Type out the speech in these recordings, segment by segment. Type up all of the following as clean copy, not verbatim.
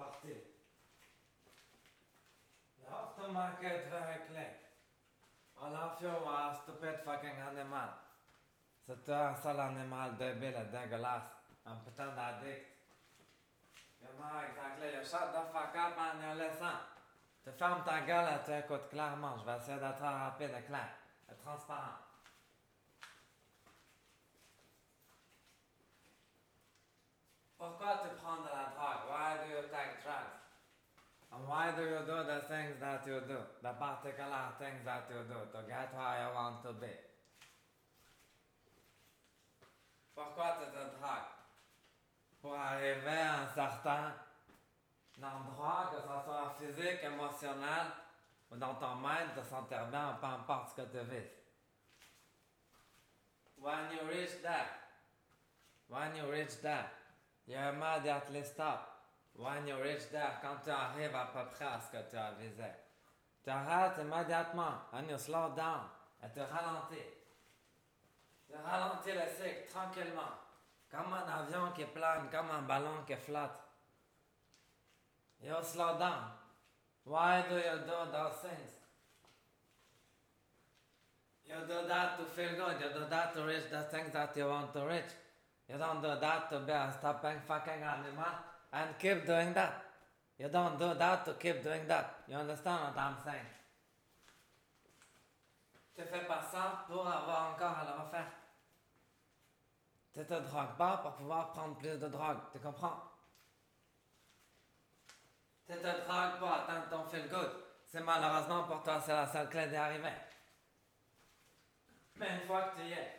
parti. Jag har ofta märkt verkligen. Alla fjorda stupid fucking animal. C'est un sale animal débile, dégueulasse. Un putain d'addict. You shut the fuck up and you listen. Tu fermes ta gueule et tu écoutes clairement. Je vais essayer d'être rapide et clair et transparent. Pourquoi tu prends de la drogue? Why do you take drugs? And why do you do the things that you do? The particular things that you do to get where you want to be? Pourquoi tu te drogues? Pour arriver à un certain endroit, que ce soit physique, émotionnel, ou dans ton mind, te sentir bien, peu importe ce que tu vises. When you reach there, you immediately stop. When you reach there, quand tu arrives à peu près à ce que tu as visé, tu arrêtes immédiatement, and you slow down, et tu ralentis. Tu ralentis le cycle tranquillement, comme un avion qui plane, comme un ballon qui flotte. You slow down. Why do you do those things? You do that to feel good. You do that to reach the things that you want to reach. You don't do that to be a stopping fucking animal and keep doing that. You don't do that to keep doing that. You understand what I'm saying? Tu fais pas ça pour avoir encore à le refaire. Tu te drogues pas pour pouvoir prendre plus de drogue. Tu comprends? Tu te drogues pour atteindre ton feel good. C'est malheureusement pour toi, c'est la seule clé d'y arriver. Mais une fois que tu y es,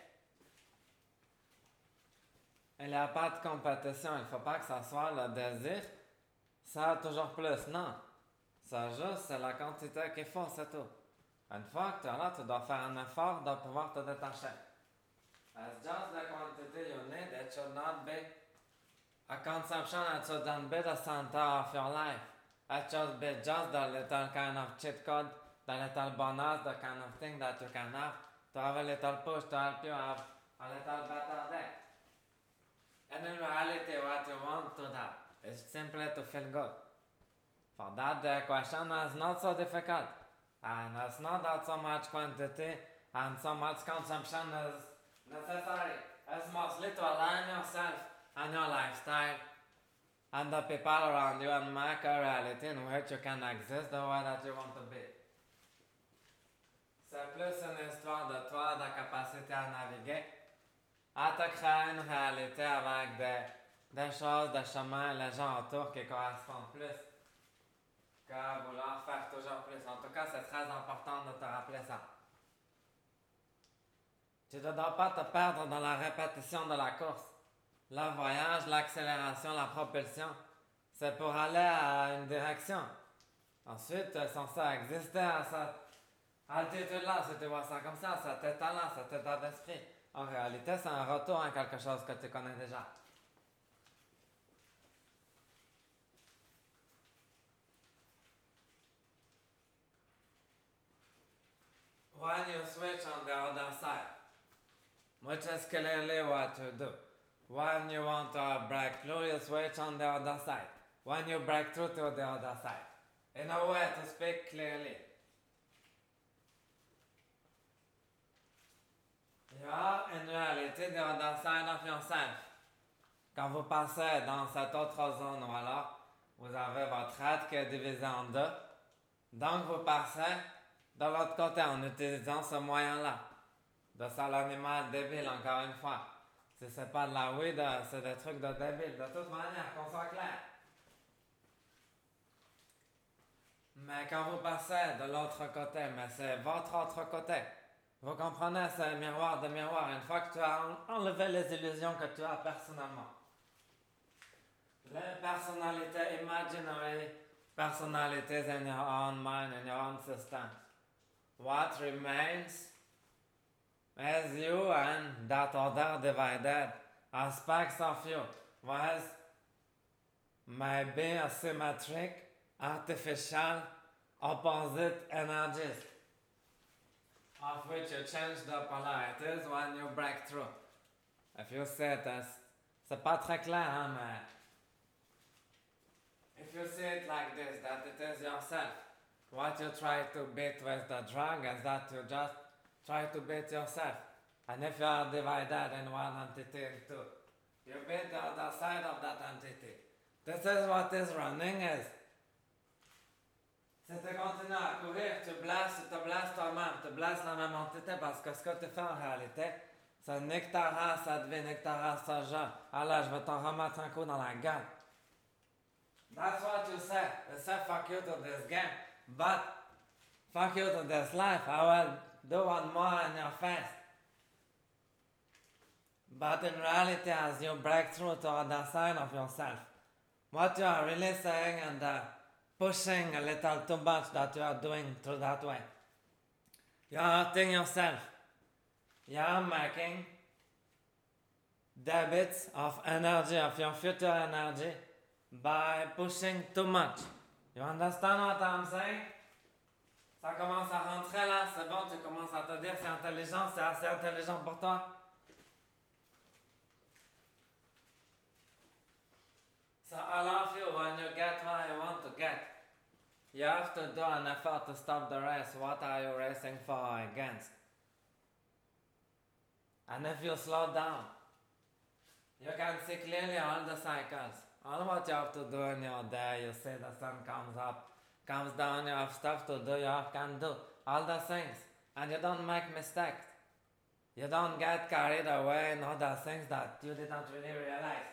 il n'y a pas de compétition. Il ne faut pas que ça soit le désir. Ça a toujours plus. Non. Ça juste, c'est la quantité qu'il faut, c'est tout. Une fois que tu es là, tu dois faire un effort de pouvoir te détacher. It's just the quantity you need. It should not be a consumption. It shouldn't be the center of your life. It should be just the little kind of cheat code, the little bonus, the kind of thing that you can have to have a little push to help you have a little better day. And in reality, what you want to have is simply to feel good. For that, the equation is not so difficult. And it's not that so much quantity and so much consumption is necessary. It's mostly to align yourself and your lifestyle and the people around you and make a reality in which you can exist the way that you want to be. C'est plus une histoire de toi, de capacité à naviguer, à te créer une réalité avec des choses, des chemins, les gens autour qui correspondent plus qu'à vouloir faire toujours plus. En tout cas, c'est très important de te rappeler ça. Tu ne dois pas te perdre dans la répétition de la course. Le voyage, l'accélération, la propulsion, c'est pour aller à une direction. Ensuite, tu es censé exister à cette altitude-là, si tu vois ça comme ça, cet état-là, cet état d'esprit. En réalité, c'est un retour à quelque chose que tu connais déjà. When you switch on the other side, which is clearly what you do. When you want to break through, you switch on the other side. When you break through to the other side. In a way to speak clearly. You are in reality the other side of yourself. Quand vous passez dans cette autre zone, ou alors vous avez votre être qui est divisé en deux, donc vous passez de l'autre côté en utilisant ce moyen-là. De ça l'animal débile, encore une fois. Si c'est pas de la weed, c'est des trucs de débile. De toute manière, qu'on soit clair. Mais quand vous passez de l'autre côté, mais c'est votre autre côté. Vous comprenez, c'est un miroir de miroir. Une fois que tu as enlevé les illusions que tu as personnellement. Les personnalités imaginary, personalities in your own mind, in your own system. What remains is you and that other divided aspects of you was maybe asymmetric, artificial, opposite energies of which you change the polarities when you break through. If you say this, c'est pas très clair, hein, mais if you see it like this, that it is yourself, what you try to beat with the drug is that you just try to beat yourself. And if you are divided in one entity in two, you beat the other side of that entity. This is what is running is. Si tu continues à courir, tu te blesses toi-même, tu blesses la même entité parce que ce que tu fais en réalité, c'est nique ta race, ça devient nique ta race, ça genre. Alors, je vais t'en remettre un coup dans la gueule. That's what you say. You say fuck you to this game, but fuck you to this life. I will do one more in your face. But in reality, as you break through to other side of yourself, what you are really saying and pushing a little too much that you are doing through that way, you are hurting yourself. You are making debits of energy, of your future energy, by pushing too much. You understand what I'm saying? Ça commence à rentrer là, c'est bon, tu commences à te dire c'est intelligent, c'est assez intelligent pour toi. So all of you, when you get what you want to get, you have to do an effort to stop the race. What are you racing for or against? And if you slow down, you can see clearly all the cycles. All what you have to do in your day, you see the sun comes up, comes down, you have stuff to do, you can do all the things. And you don't make mistakes. You don't get carried away in other things that you didn't really realize.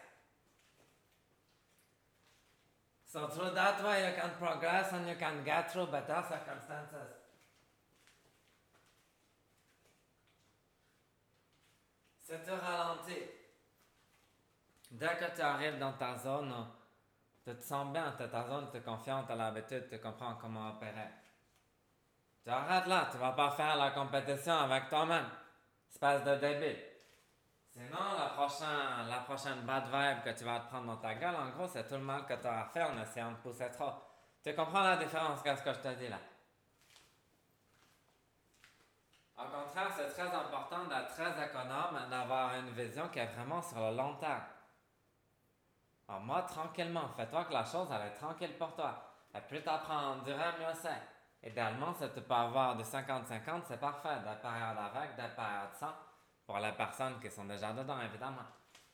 So through that way you can progress and you can get through better circumstances. Si tu ralentis, dès que tu arrives dans ta zone, tu te sens bien, tu es ta zone, tu es confiant, tu as l'habitude, tu comprends comment opérer. Tu arrêtes là, tu vas pas faire la compétition avec toi-même, espèce de débile. Sinon, la prochaine bad vibe que tu vas te prendre dans ta gueule, en gros, c'est tout le mal que tu auras fait en essayant de pousser trop. Tu comprends la différence, qu'est-ce que je te dis là? Au contraire, c'est très important d'être très économe et d'avoir une vision qui est vraiment sur le long terme. En mode tranquillement, fais-toi que la chose elle est tranquille pour toi. Et plus tu apprends à endurer, mieux c'est. Idéalement, si tu peux avoir du 50-50, c'est parfait. Des périodes avec, des périodes sans. Pour les personnes qui sont déjà dedans, évidemment.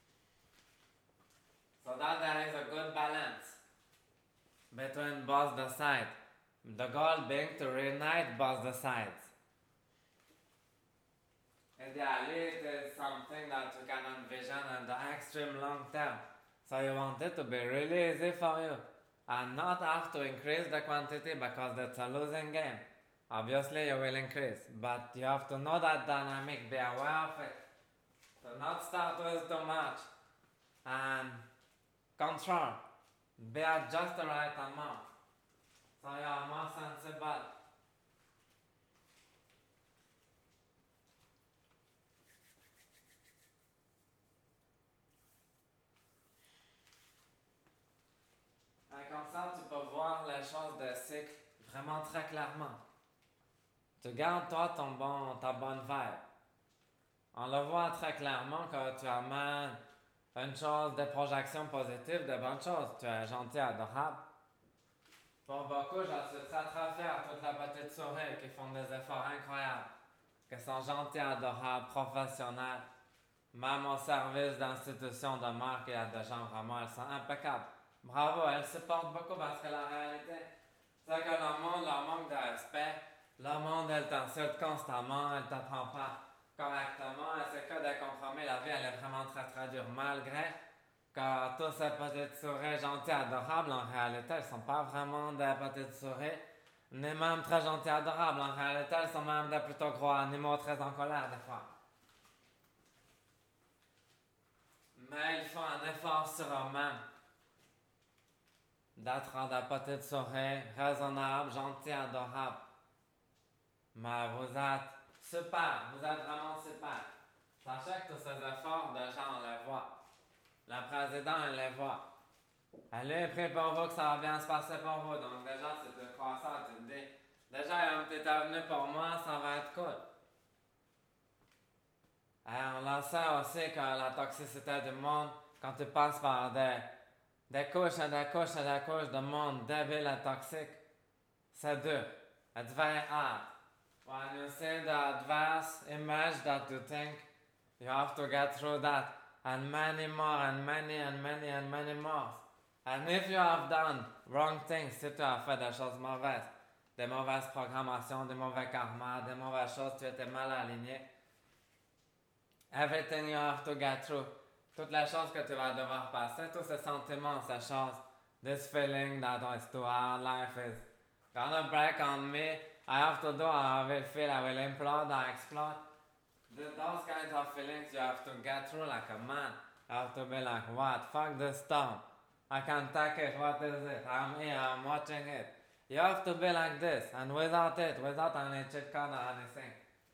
So that there is a good balance between both the sides. The goal being to reunite both the sides. Ideally, it is something that you can envision in the extreme long term. So you want it to be really easy for you and not have to increase the quantity because it's a losing game. Obviously, you will increase, but you have to know that dynamic, be aware of it. Do not start with too much and control. Be at just the right amount. So you are more sensible. Et comme ça, tu peux voir les choses de cycle vraiment très clairement. Tu gardes toi ta bonne vibe. On le voit très clairement que tu amènes une chose, des projections positives, de bonnes choses. Tu es gentil, adorable. Pour beaucoup, je suis très très fier de toutes les petites souris qui font des efforts incroyables, qui sont gentilles, adorables, professionnelles, même au service d'institutions de marque, il y a des gens vraiment, elles sont impeccables. Bravo, elles supportent beaucoup parce que la réalité, c'est que le monde leur manque de respect. Le monde, elle t'insulte constamment, elle t'apprend pas correctement, et c'est que des compromis. La vie, elle est vraiment très très dure, malgré que toutes ces petites souris gentilles, adorables, en réalité, elles sont pas vraiment des petites souris, ni même très gentilles, adorables. En réalité, elles sont même des plutôt gros animaux très en colère des fois. Mais ils font un effort sur eux-mêmes d'être des petites souris raisonnables, gentilles, adorables. Mais vous êtes super, vous êtes vraiment super. Sachez que tous ces efforts, déjà on les voit. Le président, il les voit. Elle est prêt pour vous que ça va bien se passer pour vous. Donc déjà, si tu crois ça, tu te dis, déjà il y a un petit avenir pour moi, ça va être cool. Et on le sait aussi que la toxicité du monde, quand tu passes par des des couches et des couches et des couches de monde débile et toxique, c'est dur. It's very hard. When you see the adverse image that you think, you have to get through that, and many more, and many, and many, and many more. And if you have done wrong things, si tu as fait des choses mauvaises, des mauvaises programmations, des mauvais karmas, des mauvaises choses, tu étais mal aligné, everything you have to get through, toutes les choses que tu vas devoir passer, tous ces sentiments, ces choses, this feeling that is too hard, life is gonna break on me, I have to do, I will feel, I will implode, I explode. Those kinds of feelings you have to get through like a man. You have to be like, what? Fuck this storm. I can't take it. What is it? I'm here. I'm watching it. You have to be like this. And without it, without any cheat code or anything.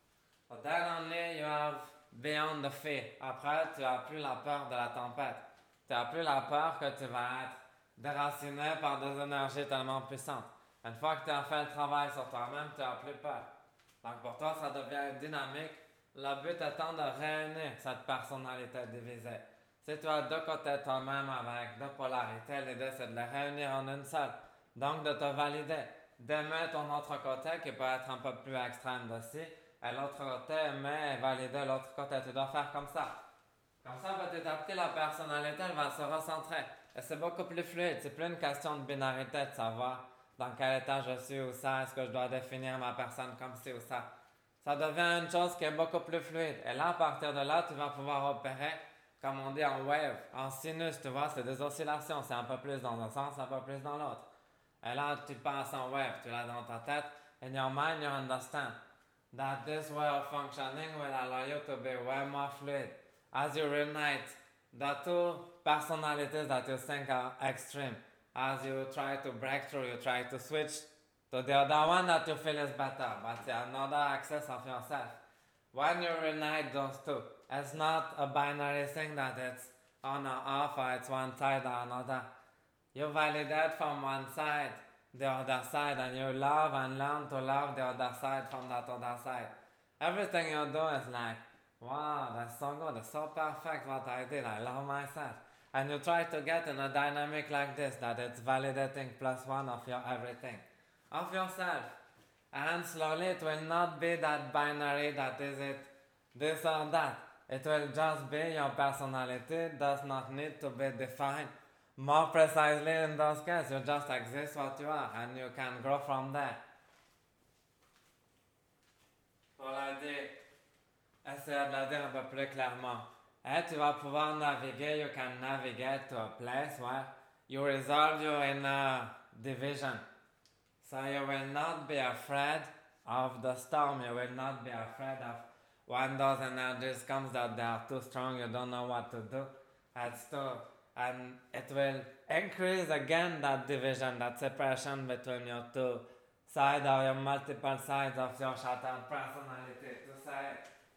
But then only you have beyond the fear. Après, tu as plus la peur de la tempête. Tu as plus la peur que tu vas être déraciné par des énergies tellement puissantes. Une fois que tu as fait le travail sur toi-même, tu n'as plus peur. Donc pour toi, ça devient dynamique. Le but étant de réunir cette personnalité divisée. Si tu as deux côtés de toi-même avec deux polarités, l'idée c'est de les réunir en une seule. Donc de te valider, d'aimer ton autre côté qui peut être un peu plus extrême aussi, et l'autre côté aimer et valider l'autre côté. Tu dois faire comme ça. Comme ça, petit à petit, la personnalité elle va se recentrer. Et c'est beaucoup plus fluide. C'est plus une question de binarité, de savoir dans quel état je suis ou ça, est-ce que je dois définir ma personne comme ci ou ça. Ça devient une chose qui est beaucoup plus fluide. Et là, à partir de là, tu vas pouvoir opérer, comme on dit en wave, en sinus, tu vois, c'est des oscillations. C'est un peu plus dans un sens, un peu plus dans l'autre. Et là, tu passes en wave, tu l'as dans ta tête. In your mind, you understand that this way of functioning will allow you to be way more fluid. As you reunite the two personalities that you think are extreme, as you try to break through, you try to switch to the other one that you feel is better, but another access of yourself. When you reunite those two, it's not a binary thing that it's on or off or it's one side or another. You validate from one side, the other side, and you love and learn to love the other side from that other side. Everything you do is like, wow, that's so good, it's so perfect what I did, I love myself. And you try to get in a dynamic like this, that it's validating plus one of your everything. Of yourself. And slowly it will not be that binary that is it this or that. It will just be your personality, does not need to be defined. More precisely in those cases, you just exist what you are and you can grow from there. Pour la dire, essayer de la dire un peu plus clairement. Et tu vas pouvoir naviguer, you can navigate to a place where you resolve your inner division. So you will not be afraid of the storm. You will not be afraid of when those energies comes that they are too strong, you don't know what to do. And it will increase again that division, that separation between your two sides or your multiple sides of your shattered personality. To say,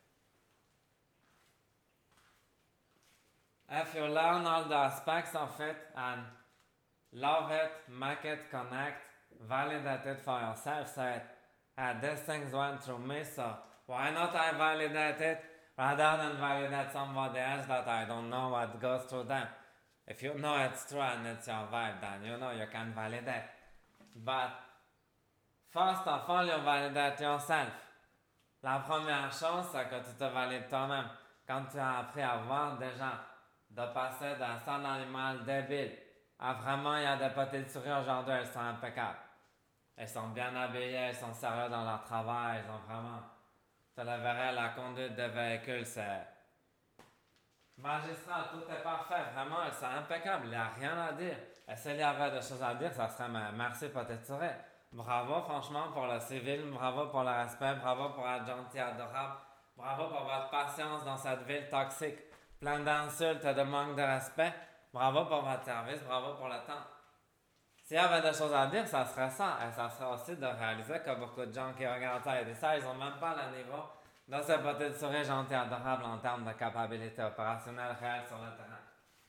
if you learn all the aspects of it and love it, make it connect, validate it for yourself, say, these things went through me, so why not I validate it rather than validate somebody else that I don't know what goes through them. If you know it's true and it's your vibe, then you know you can validate. But first of all, you validate yourself. La première chose, c'est que tu te valides toi-même. Quand tu as appris à voir déjà, de passer d'un seul animal débile à vraiment, il y a des petites souris aujourd'hui, elles sont impeccables. Elles sont bien habillées, elles sont sérieuses dans leur travail, elles ont vraiment... Tu le verrais, la conduite des véhicules, c'est magistral, tout est parfait, vraiment, elles sont impeccables, il n'y a rien à dire. Et s'il y avait des choses à dire, ça serait merci petite souris. Bravo franchement pour le civil, bravo pour le respect, bravo pour être gentil, adorable, bravo pour votre patience dans cette ville toxique, pleine d'insultes et de manque de respect, bravo pour votre service, bravo pour le temps. S'il y avait des choses à dire, ça serait ça. Et ça serait aussi de réaliser que beaucoup de gens qui regardent ça et disent ça, ils n'ont même pas le niveau de ces petites souris gentilles et adorables en termes de capacité opérationnelle réelle sur le terrain.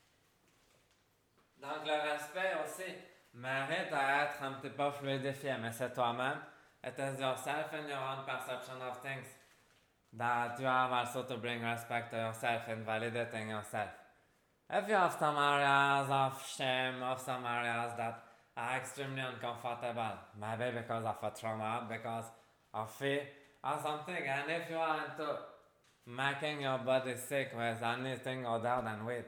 Donc le respect aussi mérite à être un petit peu fluidifié, mais c'est toi-même. It is yourself and your own perception of things that you have also to bring respect to yourself and validating yourself. If you have some areas of shame, of some areas that are extremely uncomfortable, maybe because of a trauma, because of fear, or something, and if you are into making your body sick with anything other than weight,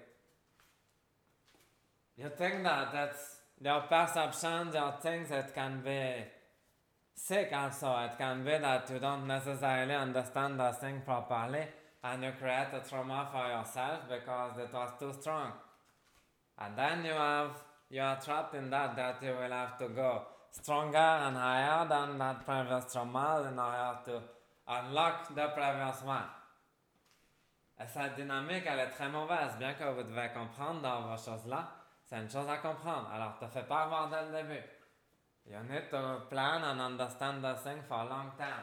you think that that's your perception, your things, it can be sick also. It can be that you don't necessarily understand the thing properly and you create a trauma for yourself because it was too strong. And then you are trapped in that you will have to go stronger and higher than that previous trauma in order to unlock the previous one. Et cette dynamique, elle est très mauvaise, bien que vous devez comprendre dans vos choses-là. C'est une chose à comprendre. Alors, te fais pas avoir dès le début. You need to plan and understand the thing for a long time.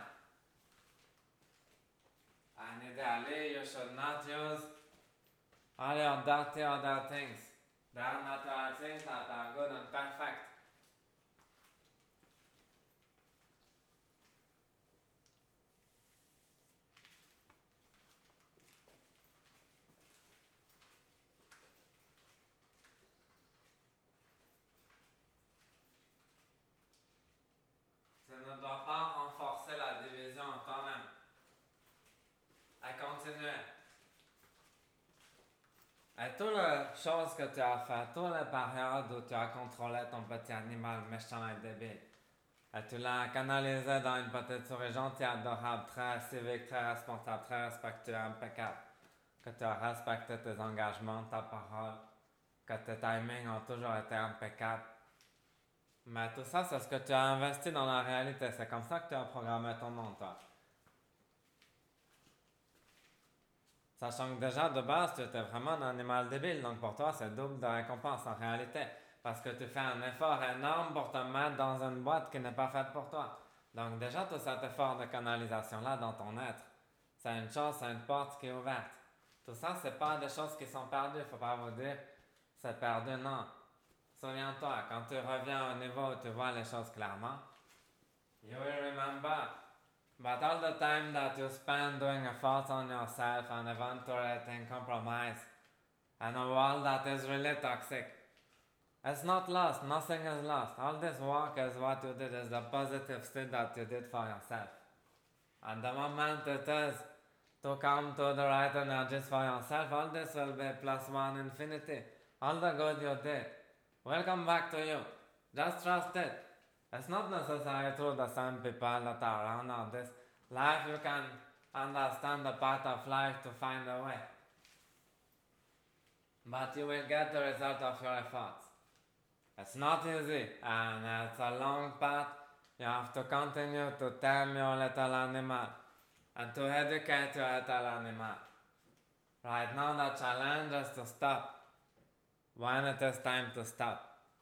And ideally, you should not use all your dirty other things. There are natural things that are good and perfect. Tu ne dois pas renforcer la division en toi-même. À continuer. Et toutes les choses que tu as faites, toutes les périodes où tu as contrôlé ton petit animal méchant et débile, et tu l'as canalisé dans une petite souris gentille, adorable, très civique, très responsable, très respectueux, impeccable, que tu as respecté tes engagements, ta parole, que tes timings ont toujours été impeccables. Mais tout ça, c'est ce que tu as investi dans la réalité. C'est comme ça que tu as programmé ton monde, toi. Sachant que déjà, de base, tu étais vraiment un animal débile. Donc pour toi, c'est double de récompense en réalité. Parce que tu fais un effort énorme pour te mettre dans une boîte qui n'est pas faite pour toi. Donc déjà, tout cet effort de canalisation-là dans ton être, c'est une chose, c'est une porte qui est ouverte. Tout ça, c'est pas des choses qui sont perdues. Il ne faut pas vous dire, c'est perdu, non. Souviens-toi, quand tu reviens au niveau où tu vois les choses clairement, you will remember. But all the time that you spend doing efforts on yourself and eventuating compromise and a world that is really toxic, it's not lost, nothing is lost. All this work is what you did, is the positive stuff that you did for yourself. And the moment it is to come to the right energies for yourself, all this will be plus one infinity. All the good you did will come back to you. Just trust it. It's not necessary through the same people that are around all this. Life, you can understand the path of life to find a way. But you will get the result of your efforts. It's not easy, and it's a long path. You have to continue to tame your little animal and to educate your little animal. Right now, the challenge is to stop when it is time to stop.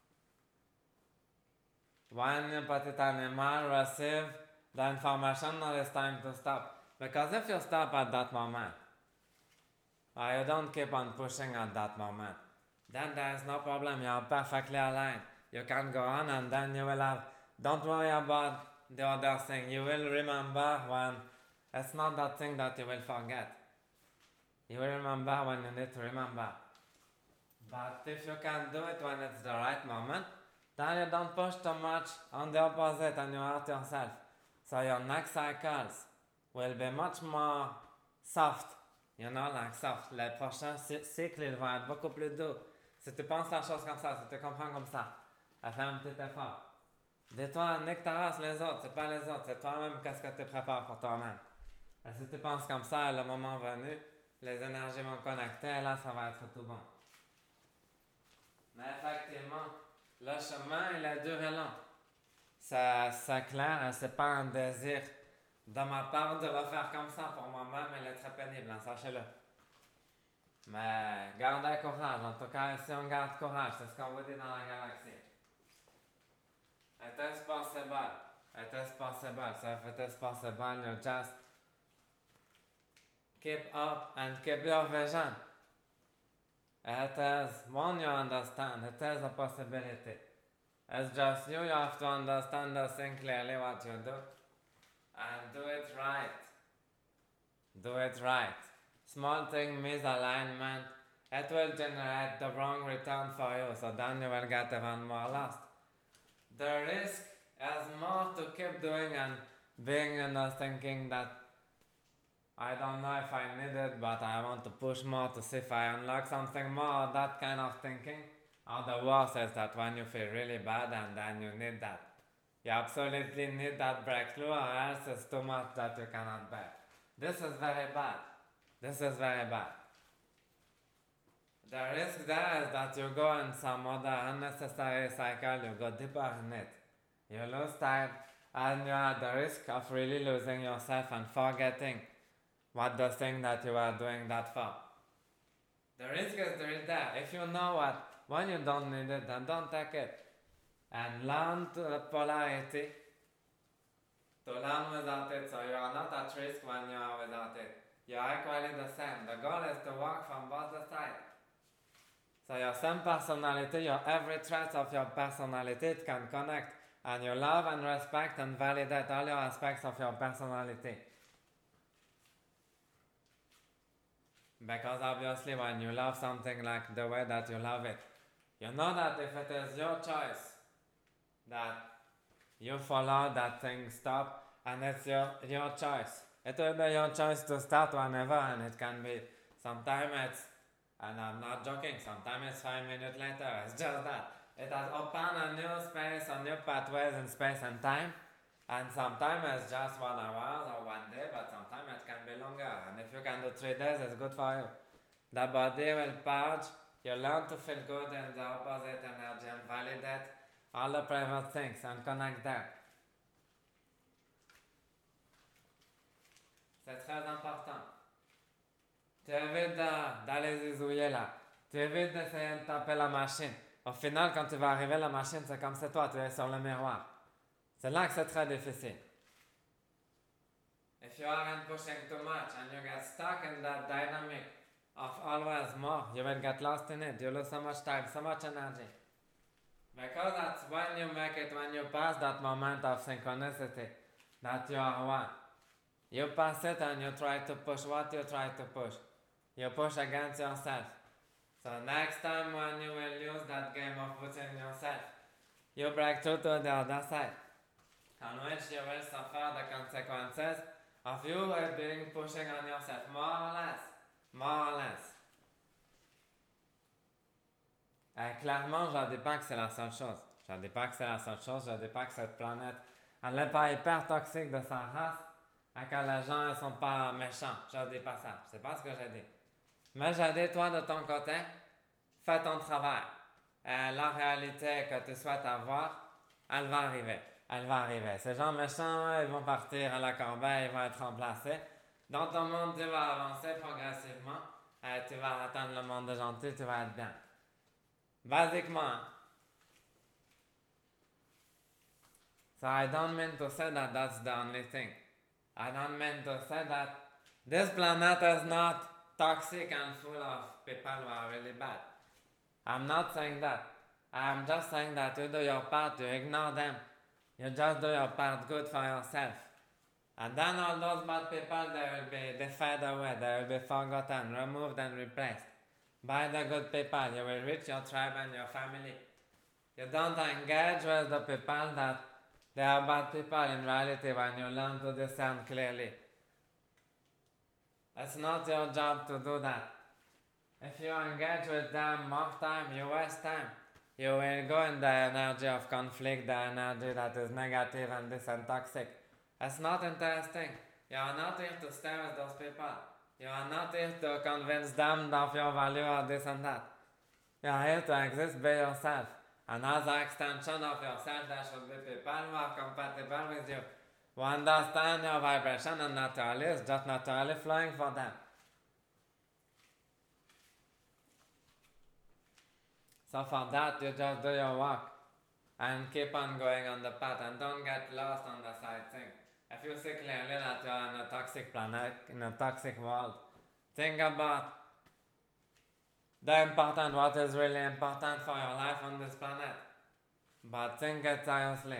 When your petit animal receives the information that it's time to stop. Because if you stop at that moment, or you don't keep on pushing at that moment, then there is no problem. You are perfectly aligned. You can go on and then you will have, don't worry about the other thing. You will remember when it's not that thing that you will forget. You will remember when you need to remember. But if you can do it when it's the right moment, then you don't push too much on the opposite and you hurt yourself. So your next cycles will be much more soft. You know, like soft. Les prochains cycles, ils vont être beaucoup plus doux. Si tu penses la chose comme ça, si tu comprends comme ça, fais un petit effort. Dis-toi, nique ta race les autres, c'est pas les autres, c'est toi-même qu'est-ce que tu prépares pour toi-même. Et si tu penses comme ça, le moment venu, les énergies vont connecter et là, ça va être tout bon. Mais effectivement, le chemin, il est dur et long. C'est clair, c'est pas un désir de ma part de le faire comme ça pour moi-même, il est très pénible, hein, sachez-le. Mais gardez courage, en tout cas ici on garde courage, c'est ce qu'on vous dit dans la galaxie. It is possible, it is possible, so if it is possible, you just keep up and keep your vision. It is, when you understand, it is a possibility. It's just you have to understand the thing clearly what you do. And do it right. Do it right. Small thing misalignment, it will generate the wrong return for you, so then you will get even more lost. The risk is more to keep doing and being thinking that I don't know if I need it, but I want to push more to see if I unlock something more, that kind of thinking. Or the worst is that when you feel really bad and then you need that. You absolutely need that breakthrough or else it's too much that you cannot bear. This is very bad. This is very bad. The risk there is that you go in some other unnecessary cycle, you go deeper in it. You lose time and you are at the risk of really losing yourself and forgetting what the thing that you are doing that for. The risk is really there. If you know what, when you don't need it, then don't take it. And learn the polarity, to learn without it, so you are not at risk when you are without it. You are equally the same. The goal is to work from both sides. So your same personality, your every trait of your personality, it can connect. And you love and respect and validate all your aspects of your personality. Because obviously when you love something like the way that you love it, you know that if it is your choice, that you follow that thing stop, and it's your choice. It will be your choice to start whenever, and it can be, sometimes it's, and I'm not joking, sometimes it's 5 minutes later, it's just that. It has opened a new space, a new pathways in space and time, and sometimes it's just 1 hour or 1 day, but sometimes it can be longer, and if you can do 3 days, it's good for you. The body will purge, you learn to feel good in the opposite energy and validate all the private things and connect there. C'est très important. Tu évites d'aller zizouiller là. Tu évites d'essayer de taper la machine. Au final, quand tu vas arriver, la machine, c'est comme c'est toi, tu es sur le miroir. C'est là que c'est très difficile. If you aren't pushing too much and you get stuck in that dynamic of always more, you will get lost in it. You lose so much time, so much energy. Because that's when you make it, when you pass that moment of synchronicity, that you are one. You pass it and you try to push what you try to push. You push against yourself. So next time when you will use that game of pushing yourself, you break through to the other side, on which you will suffer the consequences of you being pushing on yourself, more or less. More or less. Clairement, je ne dis pas que c'est la seule chose. Je ne dis pas que c'est la seule chose. Je ne dis pas que cette planète, elle n'est pas hyper toxique de sa race et que les gens ne sont pas méchants. Je ne dis pas ça. C'est pas ce que j'ai dit. Mais j'ai dit, toi, de ton côté, fais ton travail. Et la réalité que tu souhaites avoir, elle va arriver. Elle va arriver. Ces gens méchants, ils vont partir à la corbeille, ils vont être remplacés. Dans ton monde, tu vas avancer progressivement et tu vas atteindre le monde de gentil, tu vas être bien. Basiquement. So I don't mean to say that that's the only thing. I don't mean to say that this planet is not toxic and full of people who are really bad. I'm not saying that. I'm just saying that you do your part, you ignore them. You just do your part good for yourself. And then all those bad people, they fade away, they will be forgotten, removed and replaced by the good people. You will reach your tribe and your family. You don't engage with the people that they are bad people in reality when you learn to discern clearly. It's not your job to do that. If you engage with them more time, you waste time. You will go in the energy of conflict, the energy that is negative and this and toxic. It's not interesting. You are not here to stay with those people. You are not here to convince them of your value or this and that. You are here to exist by yourself. And as an extension of yourself, there should be people who are compatible with you, who understand your vibration and naturally, it's just naturally flowing for them. So for that, you just do your work and keep on going on the path and don't get lost on the side thing. If you see clearly that you are on a toxic planet, in a toxic world, think about the important, what is really important for your life on this planet. But think it seriously.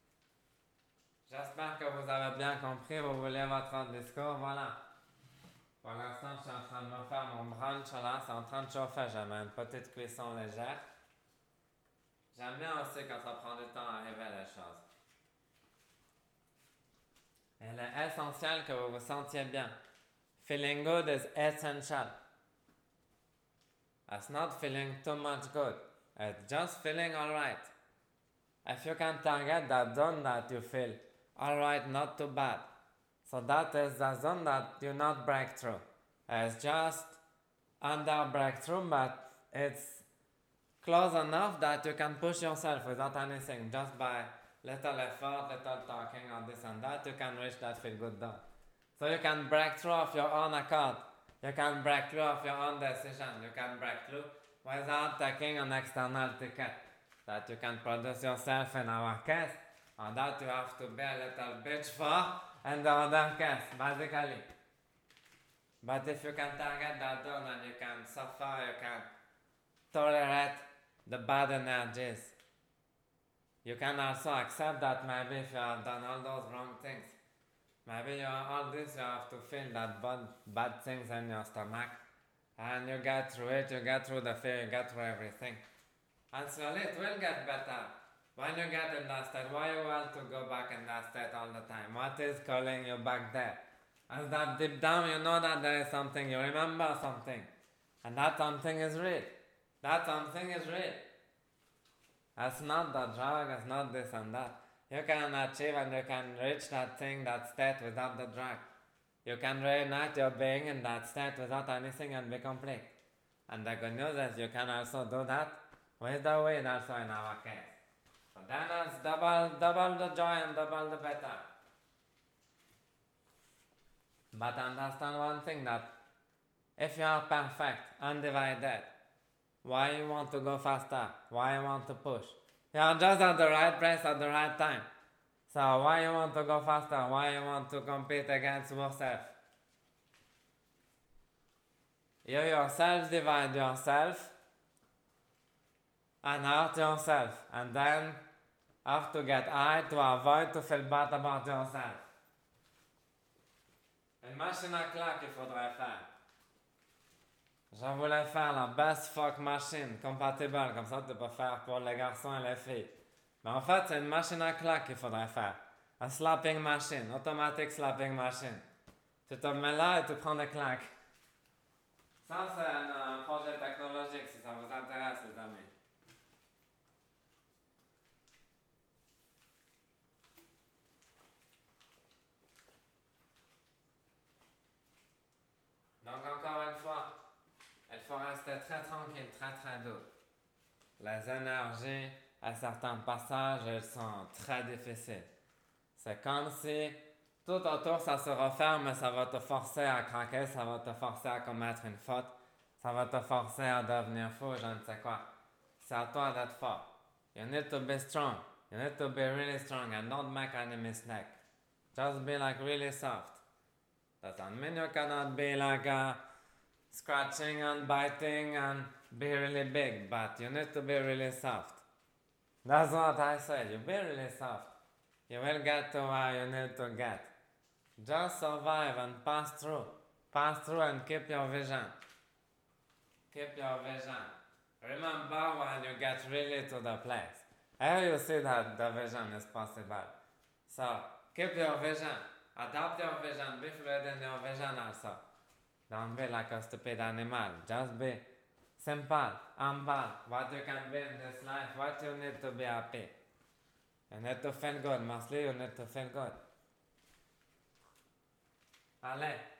J'espère que vous avez bien compris, vous voulez votre discours, voilà. Pour l'instant, je suis en train de me faire mon brunch là, c'est en train de chauffer, j'ai une petite cuisson légère. J'aime bien aussi quand ça prend du temps à arriver les choses. Il est essentiel que vous vous sentiez bien. Feeling good is essential. It's not feeling too much good. It's just feeling alright. If you can target that zone that you feel alright, not too bad. So that is the zone that you not break through. It's just under breakthrough, but it's close enough that you can push yourself without anything. Just by little effort, little talking, or this and that, you can reach that feel good zone. So you can break through of your own accord. You can break through of your own decision. You can break through without taking an external ticket that you can produce yourself in our case, or that you have to be a little bitch for in the other case, basically. But if you can target that zone and you can suffer, you can tolerate the bad energies. You can also accept that maybe if you have done all those wrong things, maybe all this you have to feel that bad things in your stomach, and you get through it, you get through the fear, you get through everything. And slowly it will get better. When you get in that state, why you want to go back in that state all the time? What is calling you back there? As that deep down you know that there is something, you remember something. And that something is real. That something is real. It's not the drug, it's not this and that. You can achieve and you can reach that thing, that state without the drug. You can reunite your being in that state without anything and be complete. And the good news is you can also do that with the weed also in our case. So then it's double the joy and double the better. But understand one thing, that if you are perfect, undivided, why you want to go faster? Why you want to push? You are just at the right place at the right time. So why you want to go faster? Why you want to compete against yourself? You yourself divide yourself and hurt yourself, and then have to get high to avoid to feel bad about yourself. Une machine à claque il faudrait faire. Je voulais faire la best fuck machine compatible, comme ça tu peux faire pour les garçons et les filles. Mais en fait, c'est une machine à claque qu'il faudrait faire. Un slapping machine, automatic slapping machine. Tu te mets là et tu prends des claques. Ça, c'est un projet technologique si ça vous intéresse, les amis. Donc, encore une fois, il faut rester très tranquille, très très doux. Les énergies, à certains passages, elles sont très difficiles. C'est comme si tout autour ça se referme, mais ça va te forcer à craquer, ça va te forcer à commettre une faute, ça va te forcer à devenir fou, je ne sais quoi. C'est à toi d'être fort. You need to be strong. You need to be really strong and don't make any mistake. Just be like really soft. Doesn't mean you cannot be like scratching and biting and be really big, but you need to be really soft. That's what I said. You be really soft. You will get to where you need to get. Just survive and pass through. Pass through and keep your vision. Keep your vision. Remember when you get really to the place. Here you see that the vision is possible. So, keep your vision. Adapt your vision. Be fluid in your vision also. Don't be like a stupid animal. Just be simple, humble. What you can be in this life. What you need to be happy. You need to feel good. Mostly you need to feel good. Allez.